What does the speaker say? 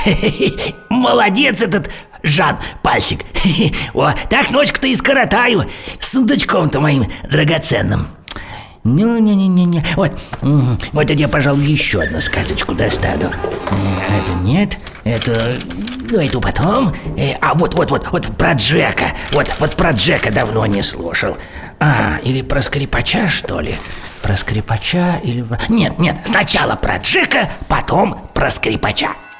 Молодец этот Жан Пальчик. О, так ночку-то и скоротаю с сундучком-то моим драгоценным. Ну, не-не-не-не. Вот я, пожалуй, еще одну сказочку достану. Это нет, эту потом. Вот про Джека. Вот про Джека давно не слушал. Или про скрипача, что ли? Про скрипача или... Нет, сначала про Джека, потом про скрипача.